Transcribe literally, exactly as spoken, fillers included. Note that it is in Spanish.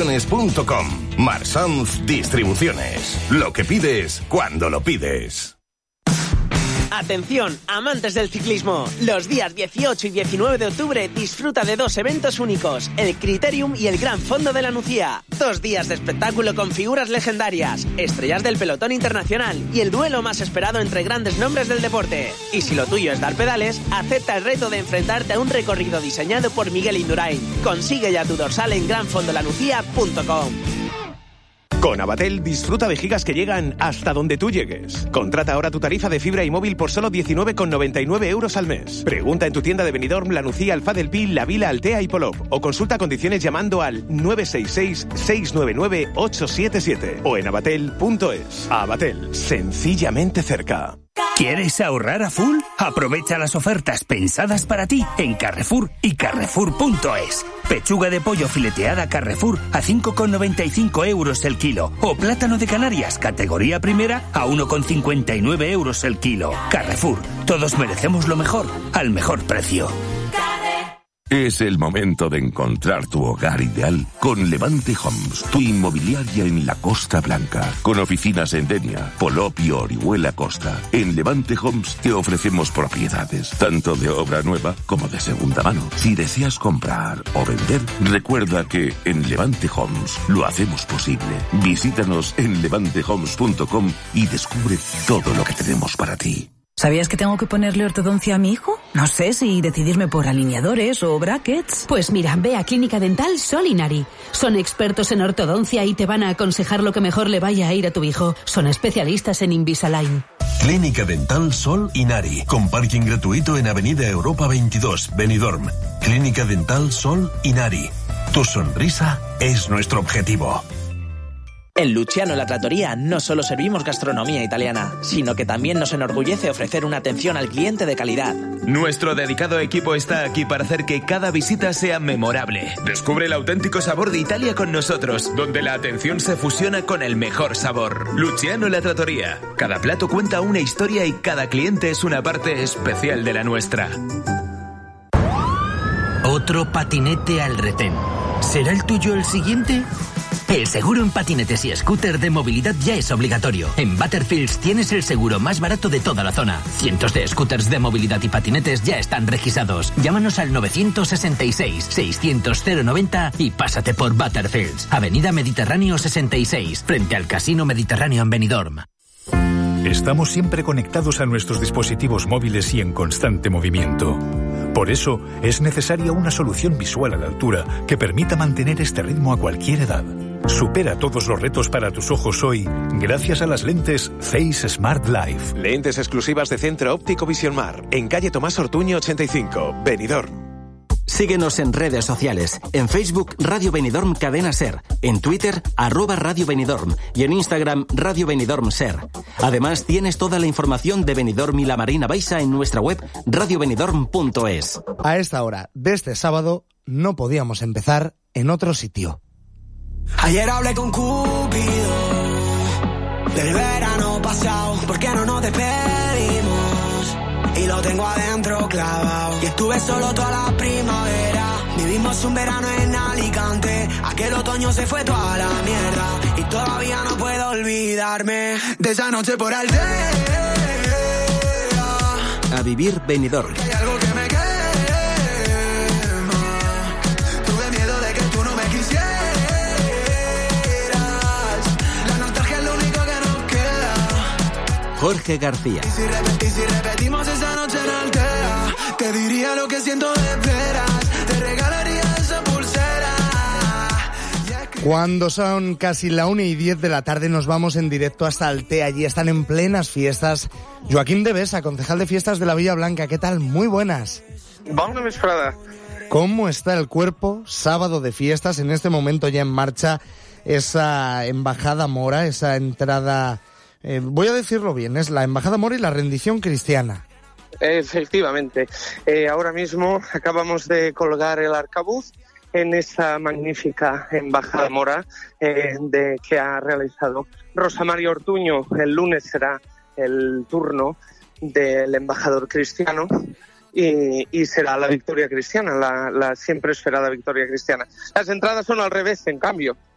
distribuciones punto com. Marsanz Distribuciones. Lo que pides cuando lo pides. Atención, amantes del ciclismo. Los días dieciocho y diecinueve de octubre disfruta de dos eventos únicos, el Criterium y el Gran Fondo de la Nucía. Dos días de espectáculo con figuras legendarias, estrellas del pelotón internacional y el duelo más esperado entre grandes nombres del deporte. Y si lo tuyo es dar pedales, acepta el reto de enfrentarte a un recorrido diseñado por Miguel Indurain. Consigue ya tu dorsal en gran fondo la nucía punto com. Con Avatel disfruta de gigas que llegan hasta donde tú llegues. Contrata ahora tu tarifa de fibra y móvil por solo diecinueve con noventa y nueve euros al mes. Pregunta en tu tienda de Benidorm, La Nucía, Alfa del Pi, La Vila, Altea y Polop. O consulta condiciones llamando al nueve seis seis, seis nueve nueve, ocho siete siete o en avatel punto es. Avatel, sencillamente cerca. ¿Quieres ahorrar a full? Aprovecha las ofertas pensadas para ti en Carrefour y Carrefour punto es. Pechuga de pollo fileteada Carrefour a cinco con noventa y cinco euros el kilo. O plátano de Canarias categoría primera a uno con cincuenta y nueve euros el kilo. Carrefour, todos merecemos lo mejor al mejor precio. Es el momento de encontrar tu hogar ideal con Levante Homes, tu inmobiliaria en la Costa Blanca. Con oficinas en Denia, Polop y Orihuela Costa. En Levante Homes te ofrecemos propiedades, tanto de obra nueva como de segunda mano. Si deseas comprar o vender, recuerda que en Levante Homes lo hacemos posible. Visítanos en levante homes punto com y descubre todo lo que tenemos para ti. ¿Sabías que tengo que ponerle ortodoncia a mi hijo? No sé si decidirme por alineadores o brackets. Pues mira, ve a Clínica Dental Sol Inari. Son expertos en ortodoncia y te van a aconsejar lo que mejor le vaya a ir a tu hijo. Son especialistas en Invisalign. Clínica Dental Sol Inari, con parking gratuito en Avenida Europa veintidós, Benidorm. Clínica Dental Sol Inari. Tu sonrisa es nuestro objetivo. En Luciano La Trattoria no solo servimos gastronomía italiana, sino que también nos enorgullece ofrecer una atención al cliente de calidad. Nuestro dedicado equipo está aquí para hacer que cada visita sea memorable. Descubre el auténtico sabor de Italia con nosotros, donde la atención se fusiona con el mejor sabor. Luciano La Trattoria. Cada plato cuenta una historia y cada cliente es una parte especial de la nuestra. Otro patinete al retén. ¿Será el tuyo el siguiente? El seguro en patinetes y scooter de movilidad ya es obligatorio. En Butterfields tienes el seguro más barato de toda la zona. Cientos de scooters de movilidad y patinetes ya están registrados. Llámanos al nueve seis seis, seiscientos, cero noventa y pásate por Butterfields. Avenida Mediterráneo sesenta y seis, frente al Casino Mediterráneo en Benidorm. Estamos siempre conectados a nuestros dispositivos móviles y en constante movimiento. Por eso, es necesaria una solución visual a la altura que permita mantener este ritmo a cualquier edad. Supera todos los retos para tus ojos hoy gracias a las lentes Face Smart Life. Lentes exclusivas de Centro Óptico Visionmar, en calle Tomás Ortuño ochenta y cinco, Benidorm. Síguenos en redes sociales. En Facebook, Radio Benidorm Cadena Ser. En Twitter, arroba Radio Benidorm. Y en Instagram, Radio Benidorm Ser. Además, tienes toda la información de Benidorm y la Marina Baixa en nuestra web radio benidorm punto es. A esta hora de este sábado, no podíamos empezar en otro sitio. Ayer hablé con Cupido del verano pasado, ¿por qué no nos despedimos? Y lo tengo adentro clavado. Y estuve solo toda la primavera. Vivimos un verano en Alicante. Aquel otoño se fue toda la mierda. Y todavía no puedo olvidarme de esa noche por Aldea. A vivir Benidorm. Hay algo que me quema. Tuve miedo de que tú no me quisieras. La nostalgia es lo único que nos queda. Jorge García. Y si, repet- y si repetimos esa noche en Altea, te diría lo que siento de veras, te regalaría esa pulsera. Cuando son casi la una y diez de la tarde nos vamos en directo hasta Altea. Allí están en plenas fiestas. Joaquín de Besa, concejal de fiestas de la Villa Blanca. ¿Qué tal? Muy buenas. Bona vesprada. ¿Cómo está el cuerpo? Sábado de fiestas, en este momento ya en marcha esa embajada mora, esa entrada... Eh, voy a decirlo bien, es la embajada mora y la rendición cristiana. Efectivamente. Eh, ahora mismo acabamos de colgar el arcabuz en esa magnífica embajada mora eh, de, que ha realizado Rosa María Ortuño. El lunes será el turno del embajador cristiano y, y será la victoria cristiana, la, la siempre esperada victoria cristiana. Las entradas son al revés, en cambio.